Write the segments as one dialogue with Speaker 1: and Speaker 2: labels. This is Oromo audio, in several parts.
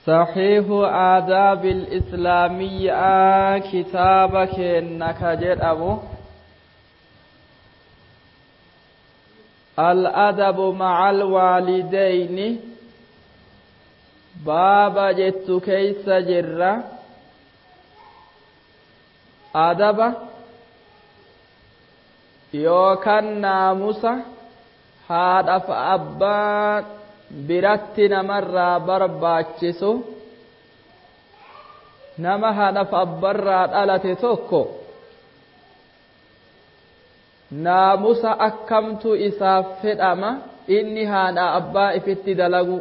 Speaker 1: صحيح آداب الإسلامية كتابك إنك جدأبو الأدب مع الوالدين بابا جت كيس جرة أدب يوكن ناموسة هذا فأبان biratti namarraa barbaachisu nama haadhaaf abbarraa dhalate tokko naamusa akkamtu isaaf fedhama inni haadha abbaa ifitti dalagu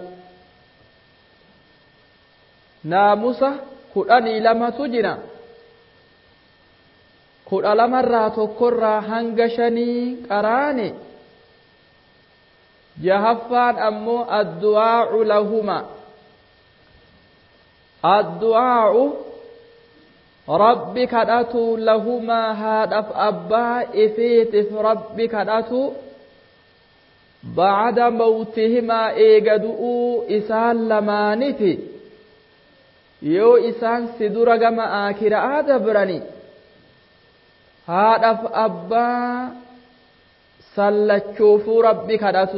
Speaker 1: naamusa 12tu jira 12 tokkorraa hanga 5 qaraane jahaffaan ammoo addu'aa'u lahuma addu'aa'u rabbi kadhatu lahuma haadhaaf abbaa ifiitiif rabbi kadhatu ba'ada mawtihimaa eega du'uu isaan lamaaniti yoo isaan si dura gama aakiraa dabrani haadhaaf abbaa sallachuufuu rabbi kadhatu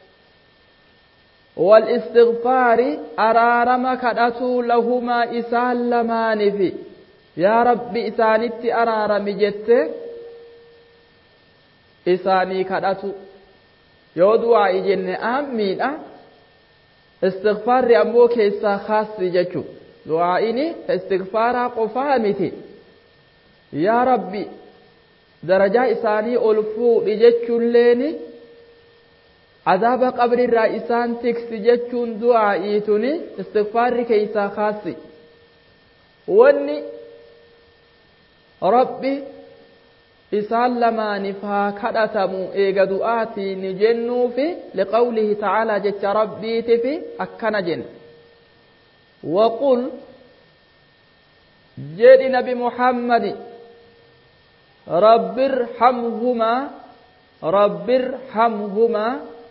Speaker 1: والاستغفار أرارم كدتو لهما إسان لمانف يا رب إسانت أرارم جت إساني كدتو يودوا إجن آمين استغفار أمو كيسا خاص جتو دعائني استغفار قفامتي يا ربي درجة إساني ألفو لجتو الليني عذاب قبر الرئيسان تكسي جتشون دعائيتني استغفار كيسا خاصي واني ربي إسان لما نفها كدتمو إيغا دعاتي نجنو في لقوله تعالى جتش ربي تفي أكنا جن وقل جد نبي محمد رب ارحمهما رب ارحمهما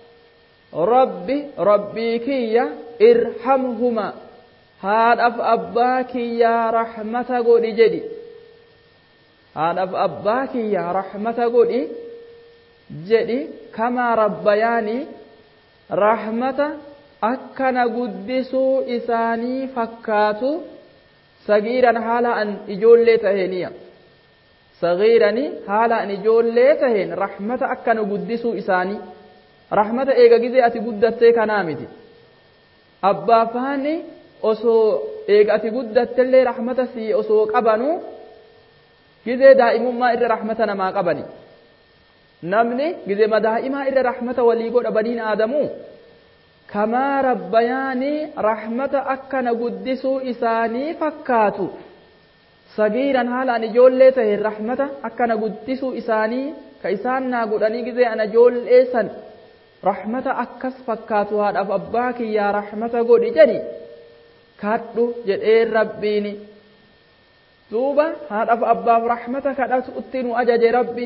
Speaker 1: ربي كيا ارحمهما هذا أباك يا رحمة قولي جدي هذا أباك يا رحمة قولي جدي كما ربياني رحمة أكنا قدسو إساني فكاتو صغيرا حالا أن إجول تهينيا صغيرا حالا أن إجول تهين رحمة أكنا قدسو إساني rahmata eega gizee ati guddattee kanaa miti abbaa faani osoo eega ati guddattellee rahmata si osoo qabanu gizee daa'imummaa irra rahmata namaa qabani namni gizee madaa'imaa irra rahmata walii godha baniin aadamuu kamaa rabbayaanii rahmata akkana guddisuu isaanii fakkaatu sagiiran haalaan ijoollee ta'e rahmata akkana guddisuu isaanii ka isaan naa godhanii gizee ana ijoollee san rahmata akkas fakkaatu haadhaaf abbaa kiyyaa rahmata godhi jedhi kadhu jedhee rabbiini duuba haadhaaf abbaaf rahmata kadhatu itti nu ajaje rabbi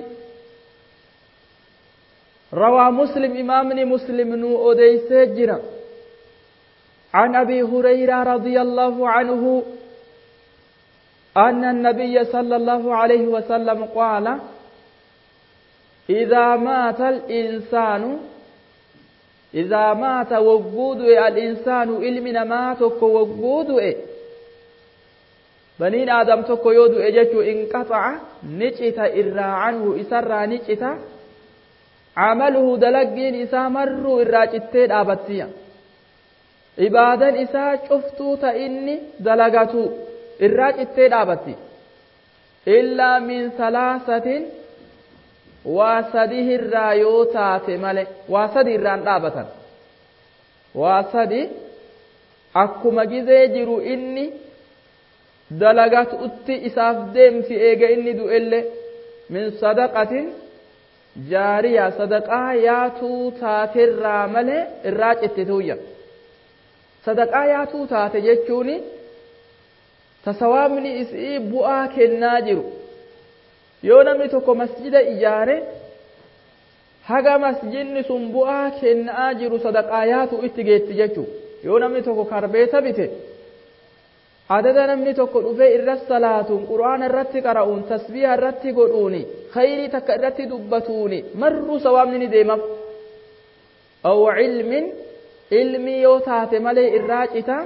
Speaker 1: rawaa muslim imaamni muslim nu odeysee jira عن أبي هريرة رضي الله عنه أن النبي صلى الله عليه وسلم قال إذا مات وجود الإنسان إلمنا ماتك وجود بنين آدم تك يود إجتو انقطع نجت إرى عنه إسرى نجت عمله دلقين إسا مروا إراجتين آبتيا عبادا إسا شفتو تإني دلقتو إراجتين آبتي إلا من ثلاثة واسده الرايوتات ملك واسد الران دابتا واسد akkuma gizee jiru inni dalagatu utti isaaf deemsi eega inni du'elle min sadaqatin jaariya sadaqaa yaatuu taaterraa malee irraa cittituuyya sadaqaa yaatuu taate jechuuni tasawaabni isii bu'aa kennaa jiru yoo namni tokko masjida ijaare haga masjidni sun bu'aa kennaa jiru sadaqaa yaatu itti geetti jechuu yoo namni tokko karbeeta bite adada namni tokko dhufee irra salaatuun qur'aana irratti qara'uun tasbiiha irratti godhuuni khayrii takka irratti dubbatuuni marru sawaabni ni deemaf aw ilmi yoo taate malee irraa cita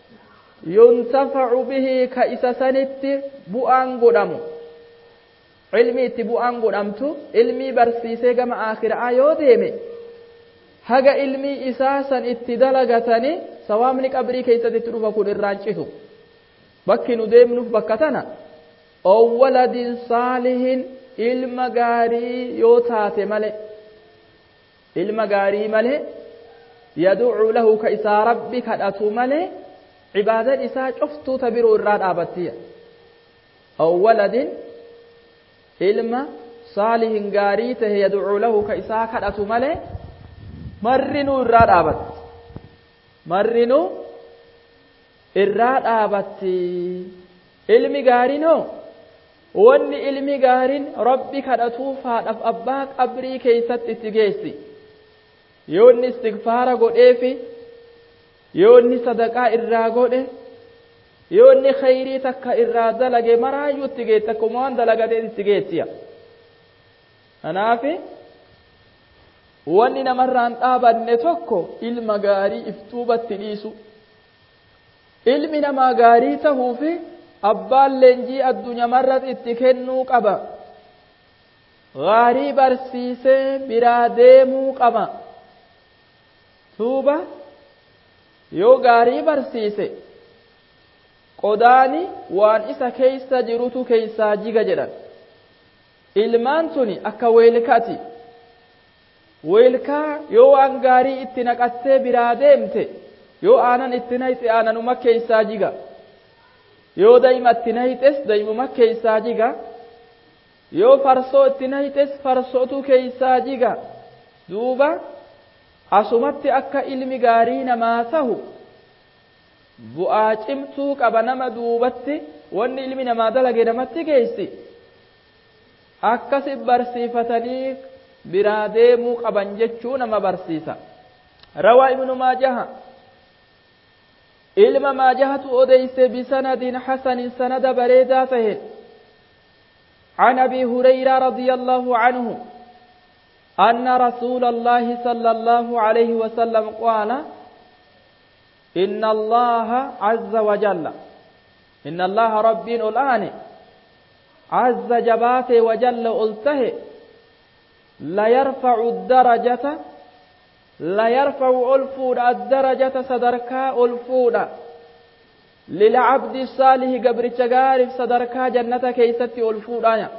Speaker 1: yuntafa'u bihi ka isa sanitti bu'aan godhamu ilmi itti bu'aan godhamtu ilmi barsiisee gama akhiraa yoo deeme haga ilmi isaa san itti dalagatani sawaabni qabrii keessatti dhufa kun irraan citu bakki nu deemnuuf bakka tana waladin saalihin ilma gaarii yoo taate malee ilma gaarii malee yad'u lahu ka isaa rabbi kadhatu malee ibaadan isaa cuftuu ta biroo irraa dhaabattiya waladin ilma saalihin gaarii tahe yad'u lahu ka isaa kadhatu malee marrinuu irraa dhaabatti marrinuu irraa dhaabatti ilmi gaarinoo wanni ilmi gaarin rabbi kadhatuuf haadhaaf abbaa qabrii keessatti itti geessi yoo inni istighfaara godheefi yoo inni sadaqaa irraa godhe yoo inni khayrii takka irraa dalage maraayyuu itti geetti akkuma waan dalagatee itti geettiya kanaafi wanni namarraan dhaabanne tokko ilma gaarii iftuubatti dhiisu ilmi namaa gaarii tahuufi abbaan leenjii addunyaarratti itti kennuu qaba gaarii barsiisee biraa deemuu qaba tuuba yoo gaarii barsiise qodaani waan isa keessa jirutu keessaa jiga jedhan ilmaan tuni akka weelkaati weelkaa yoo waan gaarii itti naqattee biraa deemte yoo aanan itti naqxe aananuma keessaa jiga yoo daa'ima itti naqxes daa'imuma keessaa jiga yoo farsoo itti naqxes farsootu keessaa jiga duuba asumatti akka ilmi gaarii namaa tahu bu'aa cimtuu qaba nama duubatti wanni ilmi namaa dalage namatti geessi akkasi barsiifatanii biraa deemuu qaban jechuu nama barsiisa rawaa ibnu maajaha ilma maajahatu odeyse bisanadin hasanin sanada bareedaa tahe عن أبي هريرة رضي الله عنه أن رسول الله صلى الله عليه وسلم قال إن الله عز وجل إن الله ربي الآن عز جباته وجل ألته لا يرفع الدرجة لا يرفع ألفود الدرجة صدركا ألفود للعبد الصالح قبر الشغارف صدركا جنة كيستي ألفود آية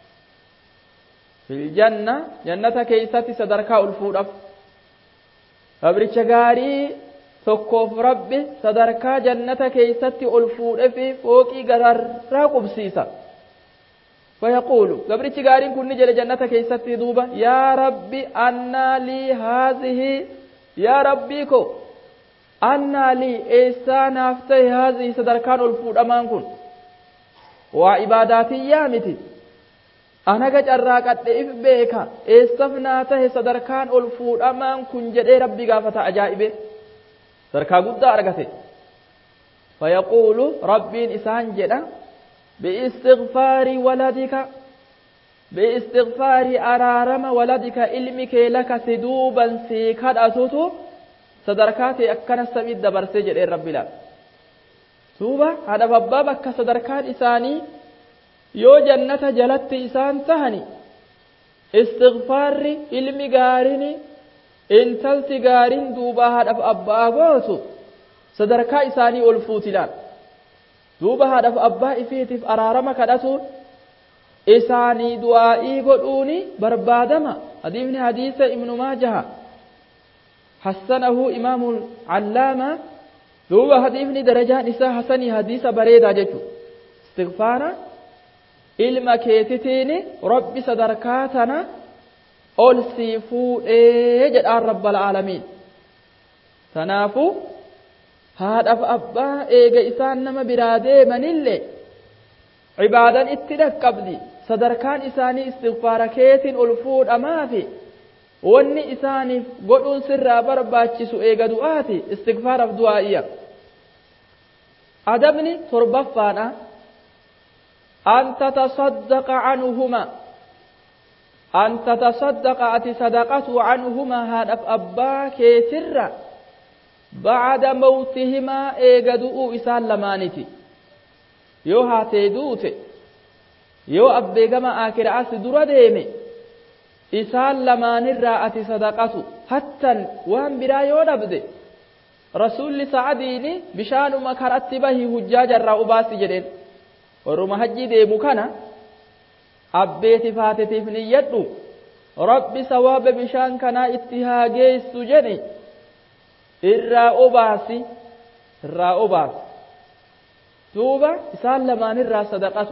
Speaker 1: في الجنة جنة كيستي صدركا ألفود قبر الشغاري tokkoof rabbi sadarkaa jannata keessatti ol fuudhe fi fooqii gararraa qubsiisa fayaquulu gabrichi gaariin kun ni jedhe jannata keessatti duuba yaa rabbi annaa lii haazihi yaa rabbii ko annaa lii eessaa naaf ta'e haazihi sadarkaan ol fuudhamaan kun waa ibaadaatiyyaa miti anaga carraaqadhe if beeka eessaf naa tahe sadarkaan ol fuudhamaan kun jedhee rabbi gaafata ajaa'ibe sadarkaa guddaa argate fayaquulu rabbiin isaan jedha biistighfaari waladika biistighfaari araarama waladika ilmi kee laka si duuban sii kadhatutu sadarkaa ta'e akkana samii dabarsee jedhee rabbi laal duuba haadhaaf abbaa bakka sadarkaan isaanii yoo jannata jalatti isaan tahani istighfaarri ilmi gaarini intalti gaariin duuba haadhaaf abbaa gootu sadarkaa isaanii ol fuutilaan duuba haadhaaf abbaa ifiitiif araarama kadhatuun isaanii du'aa'ii godhuuni barbaadama hadiisni hadiisa ibnu maajaha hassanahu imaamul allaama duuba hadiisni darajaan isaa hasanii hadiisa bareedaa jechuudha istighfaara ilma keetitiini rabbi sadarkaa tana ol sii fuudhee jedhaan rabbal aalamiin tanaafu haadhaaf abbaa eega isaan nama biraa deemanillee ibaadan itti dhaqqabdi sadarkaan isaanii istighfaara keetiin ol fuudhamaafi wanni isaaniif godhuun sirraa barbaachisu eega du'aati istighfaaraaf du'aa'iyya adabni torbaffaadha an tatasaddaqa anhuma an tatasaddaqa ati sadaqatu anhuma haadhaaf abbaa keetirra ba'ada mawtihimaa eega du'uu isaan lamaaniti yoo haatee duute yoo abbeegama aakiraas dura deeme isaan lamaanirraa ati sadaqatu hattan waan biraa yoo dhabde rasuulli sa'adiini bishaanuma karatti bahi hujjaajarraa ubaasi jedheen warruma hajjii deemu kana abbeeti faatetiif niyyadhu rabbi sawaaba bishaan kanaa itti haa geessu jedhe irraa ubaasi duuba isaan lamaanirraa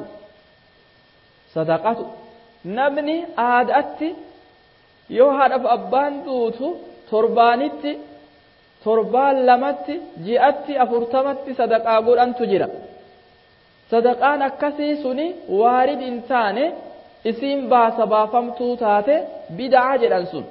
Speaker 1: sadaqatu namni aadaatti yoo haadhaaf abbaan duutu torbaanitti torbaan lamatti ji'atti 40tti sadaqaa godhantu jira sadaqaan akkasii suni waarid hin taane isiin baafamtuu taate bid'aa jedhan sun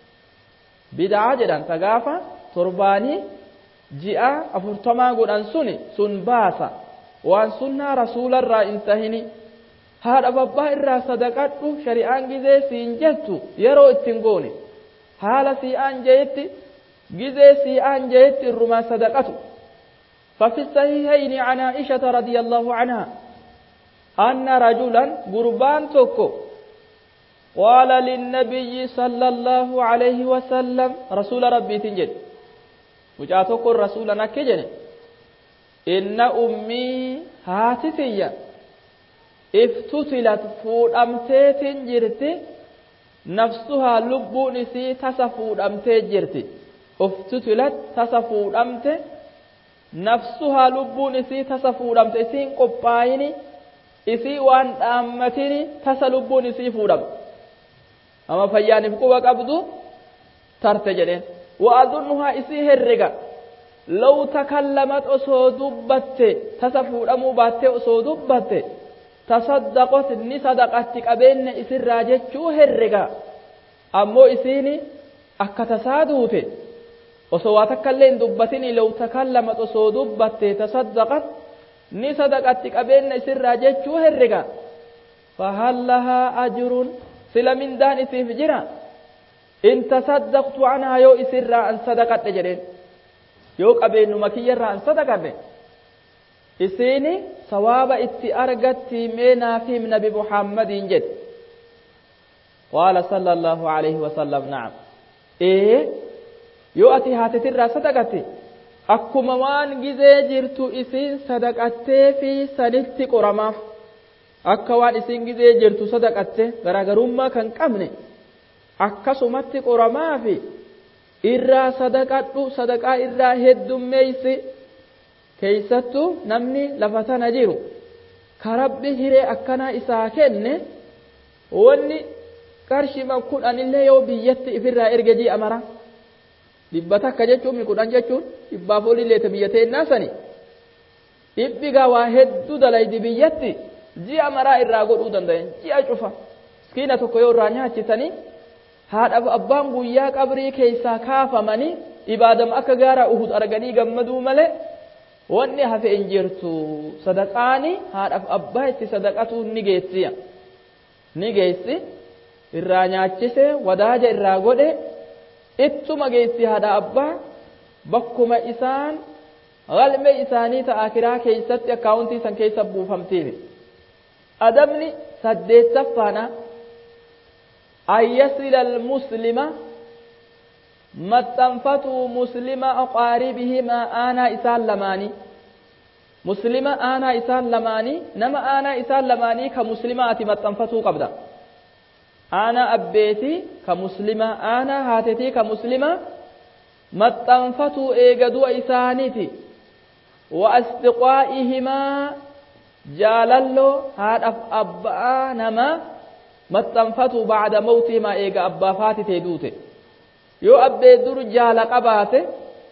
Speaker 1: bid'aa jedhan tagaafa torbaanii ji'a 40 godhan suni sun baasa waan sunnaa rasuularraa hin tahini haadhaaf abbaa irraa sadaqadhu shari'aan gizee siin jettu yeroo ittiin goone haala sii'aan jeetti gizee sii'aan jeetti irrumaa sadaqatu ففي الصحيحين عن عائشة رضي الله عنها أن رجلا قربان توكو قال للنبي صلى الله عليه وسلم رسول ربي تنجد وجاتوكو الرسول نكجن إن أمي هاتتيا افتتلت فود أمتي جرتي نفسها لبون سي تسفود أمتي جرتي افتتلت تسفود أمتي نفسها لبون سي تسفود أمتي سين قبائني إسي وان أمتيني تسلبون سي فودم أما فياني فقوة قبضو ترتجلين وأظنها إسي هرقا لو تكلمت أصودبت تسفود أمو بات أصودبت تصدقت نصدقتك أبين إسر راجتشو هرقا أمو إسيني أكتسادوت وصواتك اللين دبتني لو تكلمت أصودبت تصدقت نصدقتك أبين إسر راجتشو هرقا فهل لها أجر سلا من دان إسيف جرا إن تصدقت عنها يو إسر أن صدقت جرين يو أبين مكي أن صدقت إسيني ثواب إتي أرغت مينا في نبي محمد جد قال صلى الله عليه وسلم نعم يو أتي هاتتر صدقت أكما وان جزي جرتو إسين صدقت في سنت قرماف akka waan isin gizee jirtu sadaqatte garaagarummaa kan qabne akkasumatti qoramaa fi irraa sadaqadhu sadaqaa irraa heddummeeysi keeysattu namni lafa tana jiru ka rabbi hiree akkanaa isaa kenne wanni qarshima 10 illee yoo biyyatti ifirraa erge ji'a mara dhibba takka jechuun 10 jechuun dhibbaaf olillee biyya teennaa sani dhibbi gawaa hedduu dalaydi biyyatti ji'a maraa irraa godhuu danda'an ji'a cufa miskiina tokko yoo irraa nyaachisanii haadhaaf abbaan guyyaa qabrii keessaa kaafamanii ibaadama akka gaara uhud arganii gammaduu malee wanni hafe hin jirtu sadaqaani haadhaaf abbaa itti sadaqatu ni geessi irraa nyaachise wadaaja irraa godhe ittuma geessi haadha abbaa bakkuma isaan galmee isaanii ta'a akiraa keessatti akkaawuntii san keessa buufamtiif أدمني سديت سفانا أن يصل المسلم ما تنفتو مسلم أقاربه ما آنا إسان لماني مسلم آنا إسان لماني نما آنا إسان لماني كمسلمات ما تنفتو قبدا أنا أبيتي كمسلمة أنا هاتتي كمسلمة ما تنفتو إيقدو إسانيتي وأستقائهما jaalalloo haadhaaf abbaa namaa maxxanfatu ba'ada mawtihimaa eega abbaa faatitee duute yoo abbee dur jaala qabaate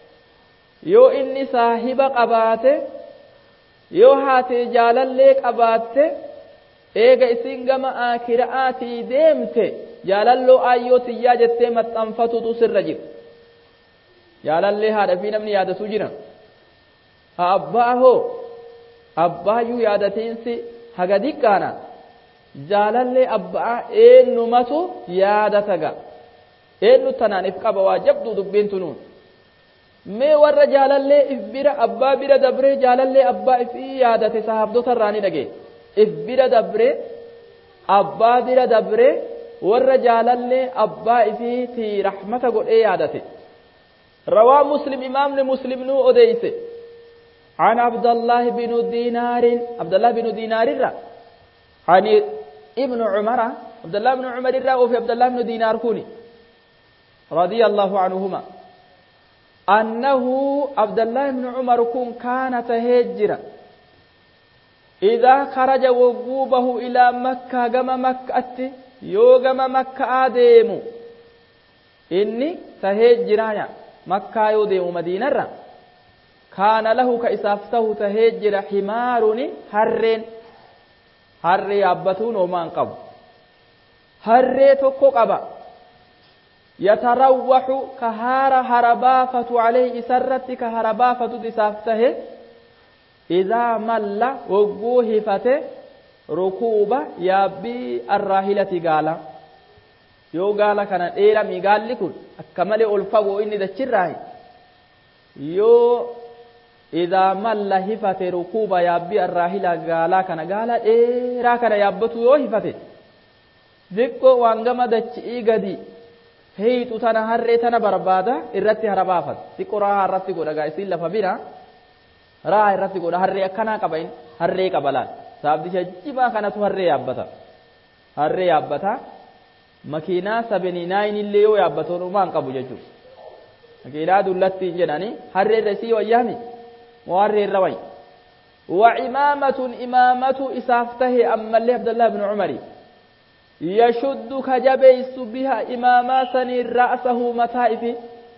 Speaker 1: yoo inni saahiba qabaate yoo haatee jaalallee qabaatte eega isin gama aakiraatii deemte jaalalloo ayyoo tiyyaa jettee maxxanfatutu sirra jira jaalallee haadha fi namni yaadatu jira abbaa hoo abbaayyuu yaadatiinsi haga diqqaana jaalallee abbaa eenyumatu yaadataga eenyu tanaaniif qaba waa jabduu dubbiin tunuun mee warra jaalallee if bira abbaa bira dabree jaalallee abbaa ifii yaadate sahaabdota irraa ni dhagee if bira dabree abbaa bira dabree warra jaalallee abbaa ifiitii rahmata godhee yaadate rawaa muslim imaamni muslim nuu odeyse عن عبد الله بن دينار عن ابن عمر عبد الله بن عمر وفي عبد الله بن دينار كوني رضي الله عنهما أنه عبد الله بن عمر كان تهجر إذا خرج وقوبه إلى مكة قم مكة يوقم مكة آدم إني تهجرايا مكة يوديم مدينة كان له كإسافته تهجر حمارني هر يابتون ومان قب هر تكو قبا يتروح هربافة عليه سرت كهربافة إسافته إذا مل وقوه فته ركوبة يابي الراهلة قال يو قال كان إيرمي قال لكم أكمل ألفقوا إني دجراهي يو إذا مل هفته ركوبة يابي الراهلة قال كان قال إيرا كان يابتو يو هفته ذكو وانقم دجئي قدي هيتو تنا هرّي تنا بربادا إرتي هربافت ذكو راها الرتي قد قايسين لفبنا راها الرتي قد هرّي أكنا قبين هرّي قبلان سابدي شجبا كانت هرّي يابتا هرّي يابتا مكينا 79 اللي يو يابتون ومان قبو ججو مكينا دولتي جناني هرّي رسي ويامي وهرّي الروي وإمامة إسافته أما اللي عبد الله بن عمري يشد كجبيس بها إماما سني رأسه متائفي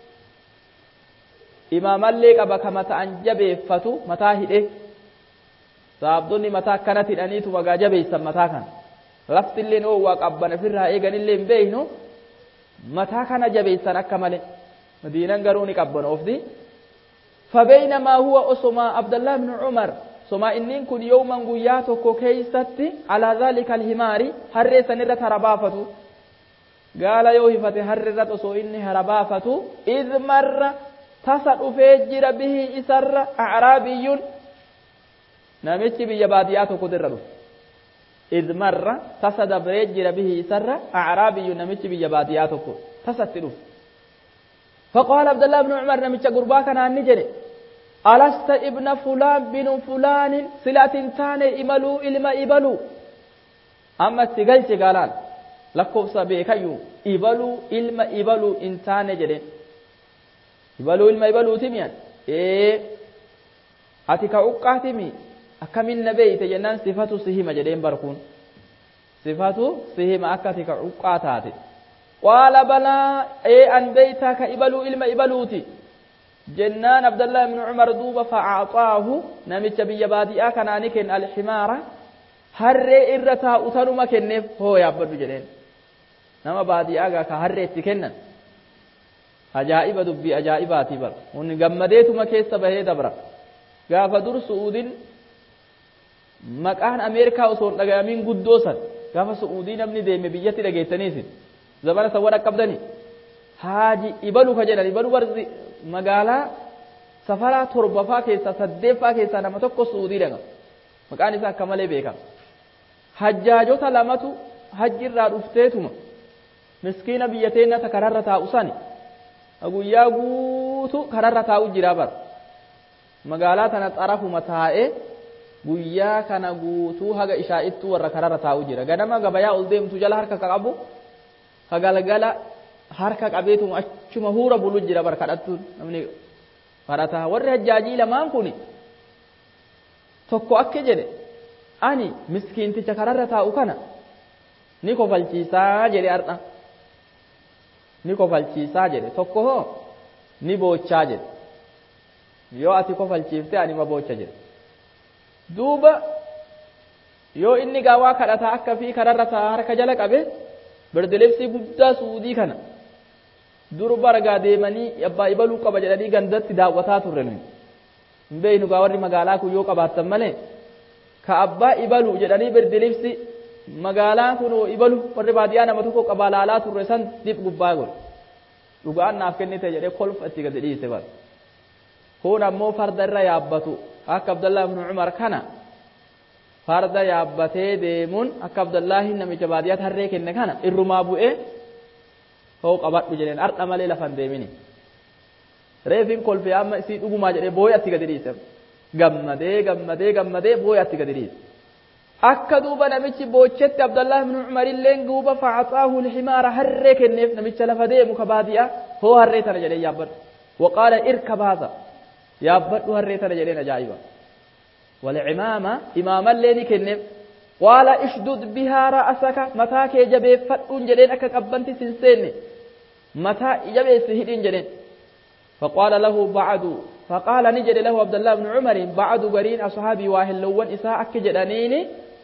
Speaker 1: إماما اللي قبك متى أنجبه فتو متاهده سابدوني متى كانت الأنيت وقا جبيسا متى كان لفت اللي نوواك أبنا فرها إيغن اللي مبينو متى كان جبيسا أكمل مدينة قروني قبنا أفدي فبينما هو أسما عبد الله بن عمر ثم إنين كن يوما قياتك كيستي على ذلك الهماري هرّي سنرة هربافته قال يوهفة هرّرة سو إني هربافته إذ مر تصد فجر به إسر أعرابي نمت بيبادياتك درر إذ مر تصد فجر به إسر أعرابي نمت بيبادياتك تصد فقال عبد الله بن عمر نمت قرباك عن نجري ألست ابن فلان بن فلان سلة تاني إملو إلما إبلو أما سيقل قالان لكم سبيكيو إبلو إلما إبلو إنتاني جدين إبلو إلما إبلو تميان أتك أقاتمي أكمل نبي تجنان صفة سهيمة جدين بركون صفة سهيمة أكتك أقاتاتي قال بلا أن بيتك إبلو إلما إبلوتي جنان عبد الله بن عمر دوبا فأعطاه نمت بيبادئا كان نكن الحمارة هرّي إرتا أتنما كنف هو يعبد جنين نما بادئا كهرّي تكنن أجائب دبي أجائباتي بر ونقمديتما كيس بهي دبرا قاف در سعودين مكان أمريكا وصور لقامين قدوسا قاف سعودين ابن ديمي بيجتي لقيتنيسي زمان سورا قبدني هاجي إبلو كجنان إبلو برزي magaalaa safaraa torbafaa keessa saddeeffaa keessa nama tokko suudii dhaqa maqaan isaa akka malee beekama hajjaajota lamatu hajji irraa dhufteetuma miskiina biyya teennata kararra taa'u sani guyyaa guutu kararra taa'u jira bar magaalaa tana xarafuma taa'ee guyyaa kana guutuu haga ishaa'ittu warra kararra taa'u jira ganama gabayaa ol deemtu jala harka qabu hagalgala harka qabeetuma achuma huura bulu jira bar kadhattuun namni farataa warri hajjaajii lamaan kuni tokko akka jedhe ani miskiinticha kararra taa'u kana ni kofalchiisaa jedhe ardha ni kofalchiisaa jedhe tokko hoo ni boochaa jedhe yoo ati kofalchiifte ani ma boocha jedhe duuba yoo inni gaawaa kadhataa akka fi kararra taa'aa harka jala qabe birdilibsii guddaa suudii kana durba ragaa deemanii abbaa ibaluu qaba jedhanii gandatti daawwataa turre nuyi hin beeknu gaa warri magaalaa kun yoo qabaattan malee كأبا إبلو جدني بردليفسي مقالا كنو إبلو والرباديانا متوكو قبالالات الرسان ديب قباقل لقاء نافكني تجري خلف أتقدري سبال هون أمو فرد الريابتو أك عبد الله بن عمر كان فرد يابتي ديمون أك عبد الله نمي جباديات هريك إن كان الرمابو إيه هو قبات بجنين أرد أمالي لفن ديميني ريفين كل في أما سيد أبو ماجري بوي أتقدري سب gammadee booyaatti gadi dhiise akka duuba namichi boochetti Abdullah ibn Umar illeen duuba fa'ataahu al-himaara harree kenneef namicha lafa deemu ka baadiyaa hoo harree tana jedhee yaabbadhu waqaala irkab haadha yaabbadhu harree tana jedheen ajaa'iba wal-imaama imaamallee ni kenneef qaala ishdud bihaa ra'asaka mataa kee jabeeffadhuun jedheen akka qabbanti sin seenne mataa jabeessi hidhiin jedheen فقال له بعد فقال نجد له عبد الله بن عمر بعد قرين أصحابي واهلون إساء أكجدانيني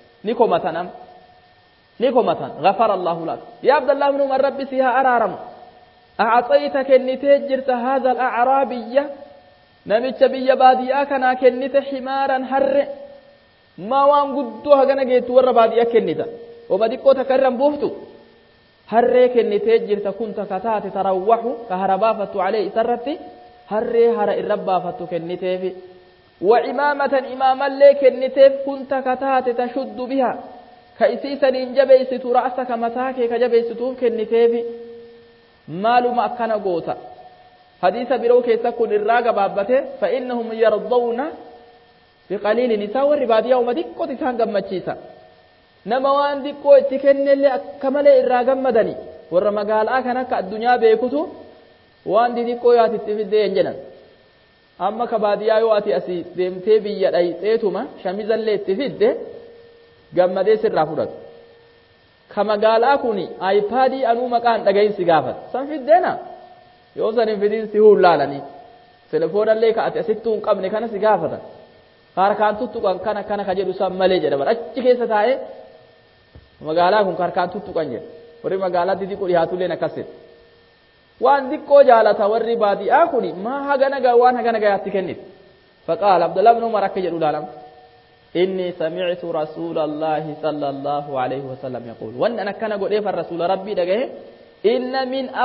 Speaker 1: نكمة غفر الله لك يا عبد الله بن عمر ربي سيها أرارم أعطيتك النتاجرت هذا الأعرابية نمت بي باديا كنا كنت حمارا هر ما وام قدوها كنا جيت ور باديا كنتا وبديكو تكرم بوفتو harree kennitee jirta kun takka taate tarawwahu ka hara baafattu alee isarratti harree hara irra baafattu kenniteefi wa imaamatan imaamallee kenniteef kun takka taate tashuddu biha ka isiisaniin jabeessitu ra'saka mataa kee ka jabeessituuf kenniteefi maaluma akkana goota hadiisa biroo keessa kun irraa gabaabbate fa innahum yardawna biqaliilin isaa warri baadiyaa uma xiqqooti isaan gammachiisa nama waan xiqqoo itti kennellee akka malee irraa gammadani warra magaalaa kan akka addunyaa beekutu waan xiqqoo yaati itti fiddee hin jedhan amma ka baadiyaa yoo ati asii deemtee biyya dhayxeetuma shamizallee itti fidde gammadee sirraa fudhatu ka magaalaa kuni aayipaadii anuu maqaan dhagahin si gaafata san fiddeena yoo san hin fidin si huullaalanii telefoonallee ka ati asittuu hin qabne kana si gaafata harkaan tuttuqan kana ka jedhu san malee jedha bara achi keessa taa'ee magaalaa kun harkaan tuttuqan jedha warri magaalaa xixiqqoo dhiyaatullee akkasit waan xiqqoo jaalata warri baadiyaa kuni maa hagana gaa waan hagana gayaatti kennit faqaala Abdullah ibn Umar akka jedhu laalam inni sami'tu rasulallahi sallallahu alayhi wasallam yaqul wanna ana kana godhee fa rasul rabbi dhagahe inna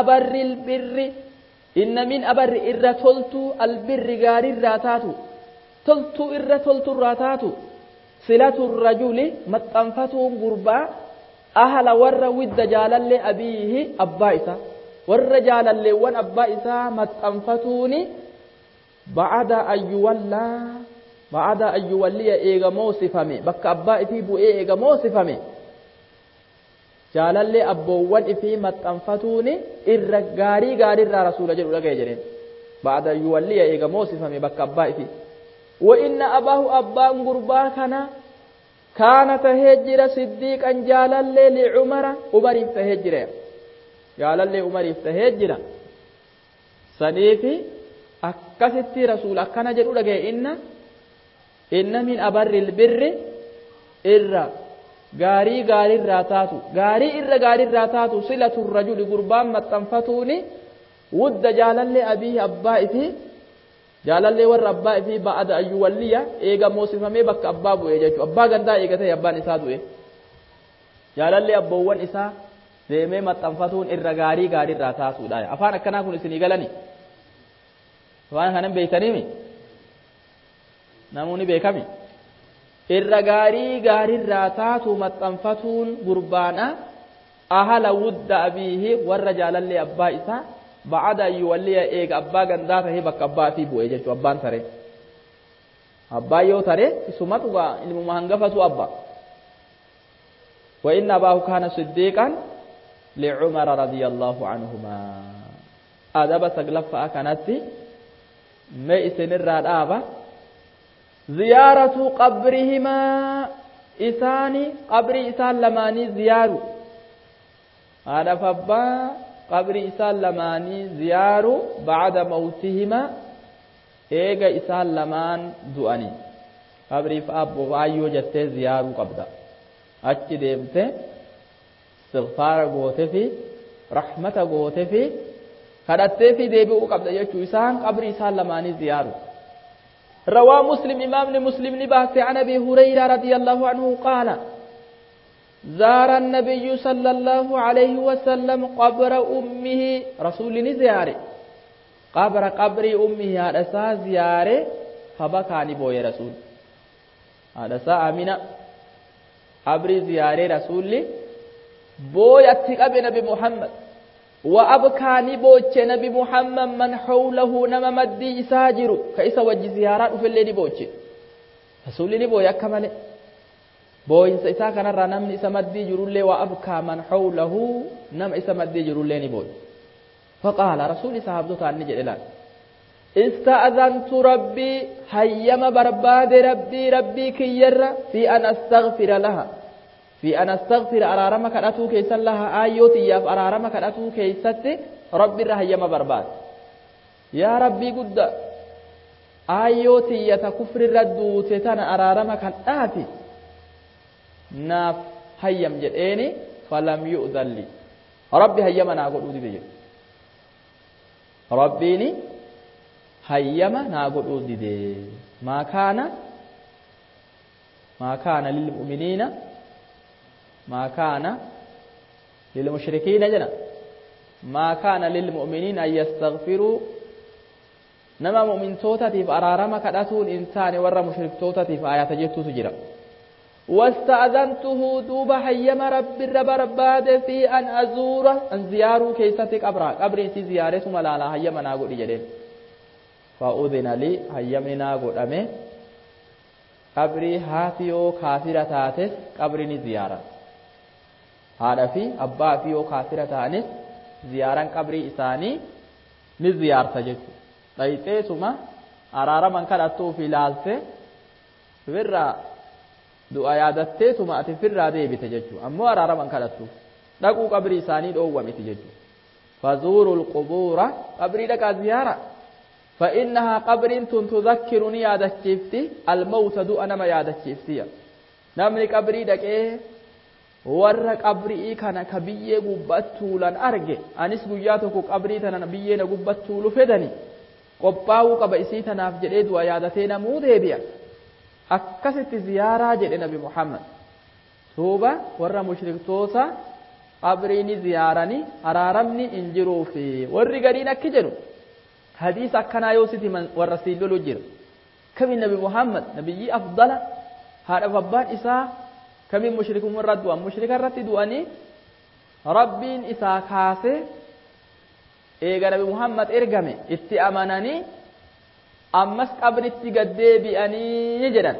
Speaker 1: min abarri irra toltu albirri gaarirraa taatu toltu irra toltu irraa taatu silatu rajuli maxxanfatuun gurbaa ahla warra widda jaalallee abiihi abbaa isaa warra jaalalleewwan abbaa isaa maxxanfatuuni ba'ada ayyuwalliya eegamoo sifame bakka abbaa ifii bu'ee eegamoo sifame jaalallee abboowwan ifii maxxanfatuuni irra gaarirraa rasuula jedhu dhagaye jedheen ba'ada ayyuwalliya eegamoo sifame bakka abbaa ifii وإن أباه أبان قربا كان تهجر صديقا جالل لعمر عمر تهجر جالل عمر تهجر صديقي أكست رسول أكنا جروا لك إن من أبر البر إرى غاري الراتاتو غاري الراتاتو صلة الرجل قربان متنفتوني ود جالل أبيه أبائه jaalallee warra abbaa fi ba'ada ayyuwalliya eega moosifamee bakka abbaa bu'ee jechuudha abbaa gandaa eegatee abbaan isaa du'e jaalallee abboowwan isaa deemee maxxanfatuun irra gaarii irraa taasuudha afaan akkanaa kun isinii galani waan kanan beeytaniimi namoonni beekami irra gaarii irraa taatu maxxanfatuun gurbaana ahala wudda abiihi warra jaalallee abbaa isaa بعد يولي إيج أبا جندات هي بك أبا في بوي جت أبان ترى أبا يو ترى سمات وقا إن مهنجفة أبا وإن أباه كان صديقا لعمر رضي الله عنهما أدب سقلف فأكنت ما إسنر أبا زيارة قبرهما إساني قبر إسان لماني زيارو هذا فبا قبر إسان لماني زيارو بعد موتهما إيجا إسان لمان دؤني قبر فأب وعيو جت زيارو قبدا أتي ديمت استغفار قوتي في رحمة قوتي في خدت في ديبو قبدا يجو إسان قبر إسان لماني زيارو روى مسلم إمام مسلم نبات عن أبي هريرة رضي الله عنه قال زار النبي صلى الله عليه وسلم قبر أمه رسول زيارة قبر أمه هذا زيارة فبكى نبوي رسول هذا آمنة قبر زيارة رسول بوي أتقب نبي محمد وأبكى نبوش نبي محمد من حوله نما مدي إساجر كإسا وجه زيارات في اللي نبوش رسول نبوي أكمل بوين سيسا كان رنم إسا مدي جرولي وأبكى من حوله نم إسا مدي جرولي نبوي فقال رسول صحابته تعني جلال استأذنت ربي هيما برباد ربي كير في أن أستغفر لها في أن أستغفر أرارمك أتو كيسا لها آيوتي ياف أرارمك أتو كيسا ربي رهيما برباد يا ربي قد آيوتي يتكفر الردو تتنا أرارمك الآتي naaf hayyam jedheeni falam yu'dhan li rabbi hayyama naa godhuu dide jedhe rabbiini hayyama naa godhuu dide maa kaana lil mu'miniina maa kaana lil mushrikiina jedha maa kaana lil mu'miniina an yastaghfiruu nama mu'mintootaatiif araarama kadhatuun in taane warra mushriktootatiif ayata jettuutu jira واستأذنته دوب حيما رب الرباد في أن أزوره أن زيارو كيسة قبري سي زيارة ملالا حيما ناقود جدين فأذن لي حيما ناقود أمي قبري هاتيو كافرة تاتس قبري زيارة هذا في أبا فيو كافرة تانس زيارة قبري إساني نزيار تجد لأيتي سما أرارا من كالتو في لالسة فرّا du'a yaadatteetuma ati firraa deebite jechuudha ammoo araaraman kadhattu dhaquu qabrii isaanii dhoowwamiti jechuudha fazuurul qubuura qabrii dhaqaa ziyaara فإنها قبر تذكرني يادتشيفتي الموت دو أنا ما يادتشيفتي نمني قبري دكيه ور قبري كان كبيه غبطولن أرجع أنيس غياتو قبري تنا بيه غبطولو فدني قباو قبيسي تناف جدي دو يادتينا مو ديبيا akkasitti ziyaaraa jedhe nabi Muhammad tuuba warra mushriktoota qabriini ziyaarani araaramni injiruufi warri gariin akki jedhu hadiis akkanaa yoo siti warra siilolu jira kami nabi Muhammad nabiyyi afdala haadha abbaan isaa kami mushrikun warra du'an mushrika irratti du'anii rabbiin isaa kaase eega nabi Muhammad ergame itti amananii ammas qabritti gaddeebi'anii jedhan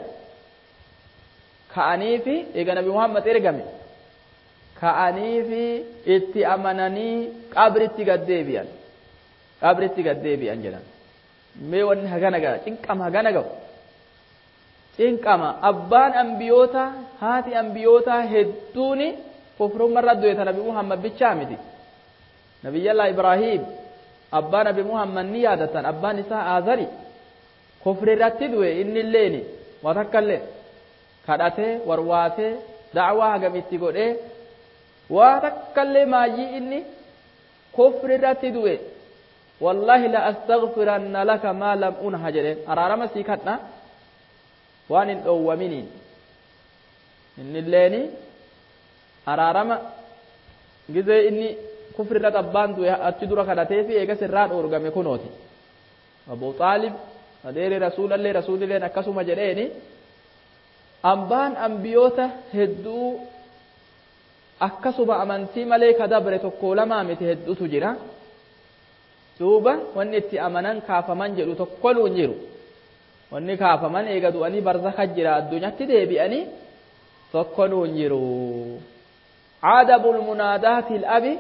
Speaker 1: ka'anii fi eega nabi Muhammad ergame ka'anii fi itti amananii qabritti gaddeebi'an jedhan mee wanni hagana ga'a cinqama hagana ga'u cinqama abbaan ambiyoota haati ambiyoota hedduuni kufrummarra du'e nabi Muhammad bichaa miti nabiyyallah Ibrahim abbaa nabi Muhammad ni yaadatan abbaan isaa Azari kufri irratti du'e inni illeeni watakkallee kadhatee warwaatee da'waa hagamitti godhee watakkallee maayyii inni kufri irratti du'e wallahi la astaghfiranna laka ma lam unha jedheen araarama sii kadha waan hin dhoowwaminiin inni illeeni araarama gizee inni kufri irratti abbaan du'e achi dura kadhatee fi eegas irraa dhoorgame kunooti Abu Xaalib adeere rasuulallee akkasuma jedheeni abbaan ambiyoota hedduu akkasuma amantii malee kadabre tokko lamaa miti hedduutu jira duuba wanni itti amanan kaafaman jedhu tokkoluu hin jiru wanni kaafaman eega du'anii barzakha jira addunyaatti deebi'anii tokkoluu hin jiru aadabul munaadaatil abi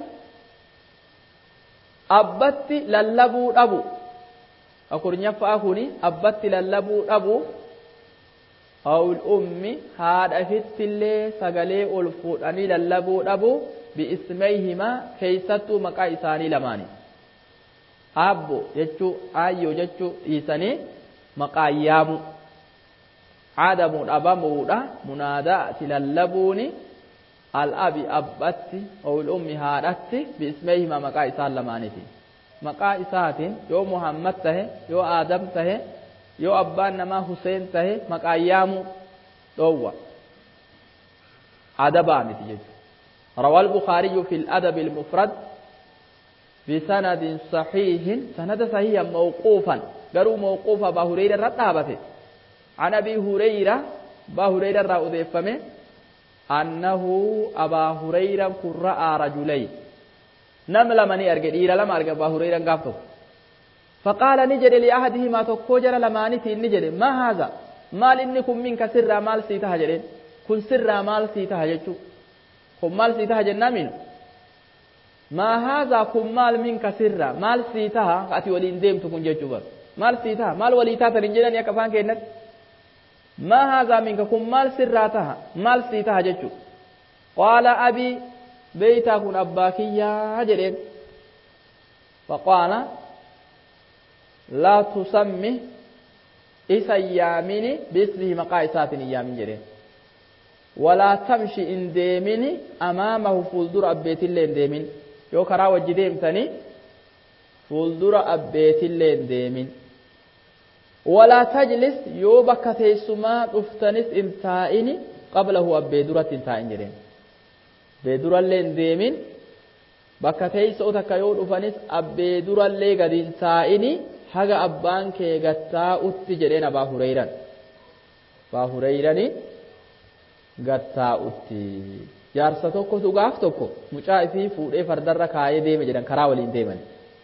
Speaker 1: abbatti lallabuu dhabu akurnyafaa kuni abbatti lallabuu dhabu awul ummi haadha fittillee sagalee ol fuudhanii lallabuu dhabu biismayhima keeysattuu maqaa isaanii lamaani abbo jechuu ayyo jechuu dhiisanii maqaa yaamu aadamuu dhabamuudha munaadaati lallabuuni al-abi abbatti awul ummi haadhatti biismayhima maqaa isaan lamaaniiti maqaa isaatiin yoo Muhammad tahe yoo Aadam tahe yoo abbaan namaa Huseen tahe maqaayyaamu dhoowwa adabaa miti jechuudha. روى البخاري في الأدب المفرد بسند صحيح سند صحيح موقوفا قالوا موقوفا أبا هريرة رتابته عن أبي هريرة أبا هريرة رأضيفمه أنه أبا هريرة رأى رجلين نمل من أرجل إلى لم أرجل أبا هريرة قفته فقال نجد لأحدهما تكوجر لما نتي نجد ما هذا مال إنكم منك سر مال سيتها جرين كن سر مال سيتها جتشو كن مال سيتها جنامين ما هذا كن مال منك سر مال سيتها أتي ولين ديم تكون جتشو مال سيتها مال وليتها ترنجلن يكفان كينت ما هذا منك كن مال سراتها مال سيتها جتشو قال أبي بيتا كن أباكي يا جرين فقال لا تسمي إسا ياميني باسمه مقايسات يامين جرين ولا تمشي إن ديميني أمامه فولدر أبيت اللي ديمين يو كرا وجه ديمتني فولدر أبيت اللي ديمين ولا تجلس يو بكتي سما افتنس انتائني قبله أبيدرة انتائن جرين بيدرة اللي ديمين بكتي سوتك يو افتنس أبيدرة اللي قد انتائني haga abbaan kee gattaa'utti jedheen Abaa Hurayrani gattaa'utti jaarsa tokkotu gaaf tokko mucaa isii fuudhee fardarra kaayee deeme jedhan karaa waliin deeman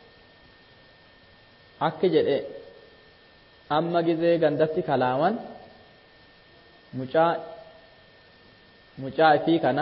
Speaker 1: akka jedhe amma gizee gandatti kalaaman mucaa isii kana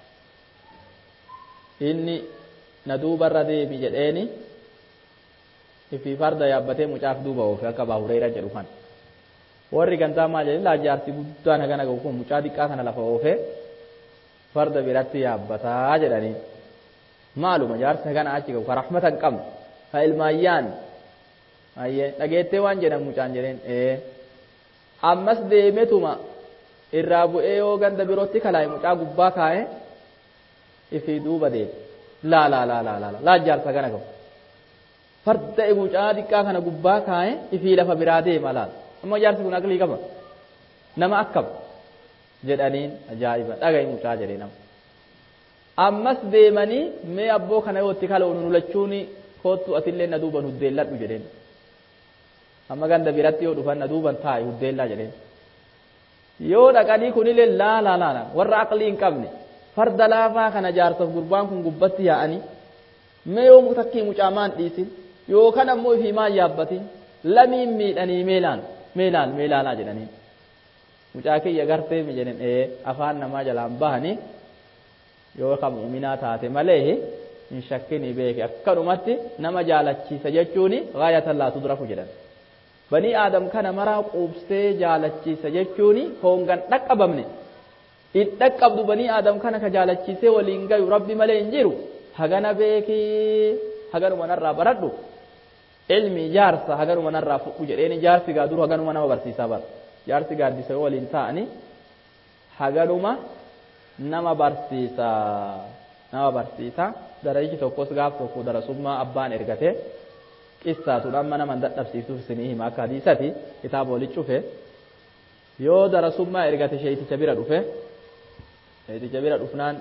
Speaker 1: inni na duubarra deemi jedheeni ifi farda yaabbatee mucaaf duuba oofe akka Abaa Hurayraa jedhu kan warri gantaa maal jedhe laa jaarsi guddaan hagana gahu kun mucaa xiqqaa kana lafa oofe farda biratti yaabbataa jedhanii maaluma jaarsi hagana achi gahu ka rahmatan qabne ka ilmaayyaan dhageettee waan jedhan mucaan jedheen ammas deemetuma irraa bu'ee yoo ganda birootti kalaaye mucaa gubbaa kaa'e ifi duuba deeme laa jaarsa hagana gahu farda mucaa xiqqaa kana gubbaa kaa'e ifii lafa biraa deema laal amma jaarsi kun aqlii qaba nama akkam jedhaniin ajaa'iba dhaga'i mucaa jedhee nama ammas deemanii mee abboo kana yootti kala'u nulachuuni koottu atillee na duuban huddeelladhu jedheen amma ganda biratti yoo dhufan na duuban taa'i huddeellaa jedheen yoo dhaqanii kunillee laa warra aqlii hin qabne farda laafaa kana jaarsaaf gurbaan kun gubbatti yaa'anii mee yoo takkii mucaa maan dhiisin yookaan ammoo ifii maan yaabbatin lamiin miidhanii meelaalaa jedhanii mucaa kiyya gartee mi jedhen afaan namaa jalaan bahanii yoo ka mu'minaa taate malee hin shakkinii beeke akkanumatti nama jaalachiisa jechuuni gaayatan laa tudraku jedhan banii aadam kana maraa quubsee jaalachiisa jechuuni hoongan dhaqqabamne in dhaqqabdu banii aadam kana ka jaalachiisee waliin gayu rabbi malee hin jiru hagana beekii haganuma narraa baradhu ilmi jaarsa haganuma narraa fudhu jedheeni jaarsi gaa duru haganuma nama barsiisaa bara jaarsi gaaddisa yoo waliin ta'ani haganuma nama barsiisa darajji tokkos gaaf tokko darasummaa abbaan ergate qissaatuun amma nama dadhabsiisuuf isinii hima akka hadiisati kitaaba walitti cufe yoo darasummaa ergate sheeyticha bira dhufnaan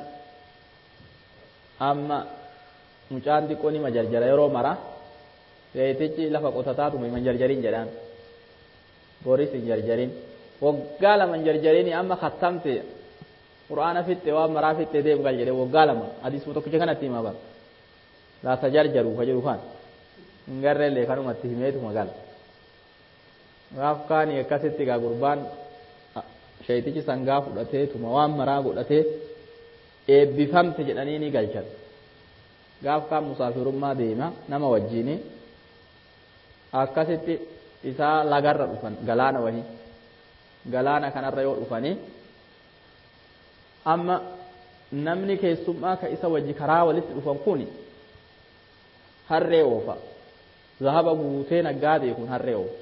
Speaker 1: amma mucaan xiqqoo nima jarjara yeroo mara sheeytichi lafa qotataatuma himan jarjariin jedhaan boris hin jarjarin waggaa lama hin jarjarin amma kattamte qur'aana fitte waan maraa fitte deem gal jedhe waggaa lama hadiisuma tokkicha kanatti hima bara laa tajarjaru ka jedhu kan hin garreellee kanumatti himeetuma gala gaaf kaanii akkasitti gaa gurbaan sheeytichi sangaa fudhateetuma waan maraa godhatee eebbifamte jedhanii ni galchan gaaf kaan musaafirummaa deema nama wajjiini akkasitti isaa lagarra dhufan galaana wahii galaana kanarra yoo dhufanii amma namni keessummaa ka isa wajji karaa walitti dhufan kuni harree oofa zahaba guutee naggaadee kun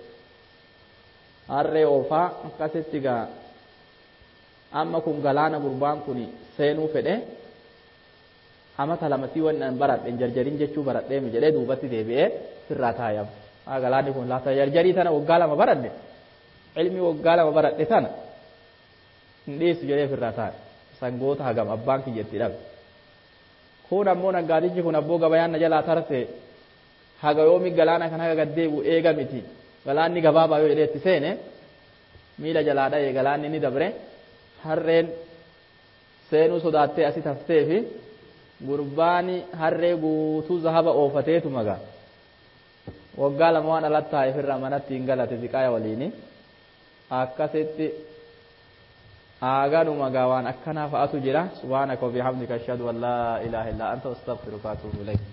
Speaker 1: harree oofaa akkasitti gaa amma kun galaana gurbaan kun seenuu fedhe amata lamatii wannan baradhe jarjarin jechuu baradhee mi jedhee duubatti deebi'ee sirraa taayam galaanni kun laata jarjarii tana waggaa lama baradhe ilmi waggaa lama baradhe tana hin dhiyeessu jedhee ofirraa taa'e sangoota hagam abbaan kiyyatti dhabe kun ammoo naggaatichi kun abboo gabayaan na jalaa tarte haga yoomi galaana kan haga gaddeebu eega miti galaanni gabaabaa yoo jedhee itti seene miila jalaa dha'ee galaanni ni dabre harreen seenuu sodaattee asi taftee fi gurbaani harree guutuu zahaba oofateetu magaa waggaa lama waan alatti taa'eef irraa manatti hin galate ziqaaya waliini akkasitti aagaduma gaa waan akkanaa fa'atu jira subhaanaka wa bihamdika ashhadu an laa ilaaha illaa anta astaghfiruka wa atuubu ilayk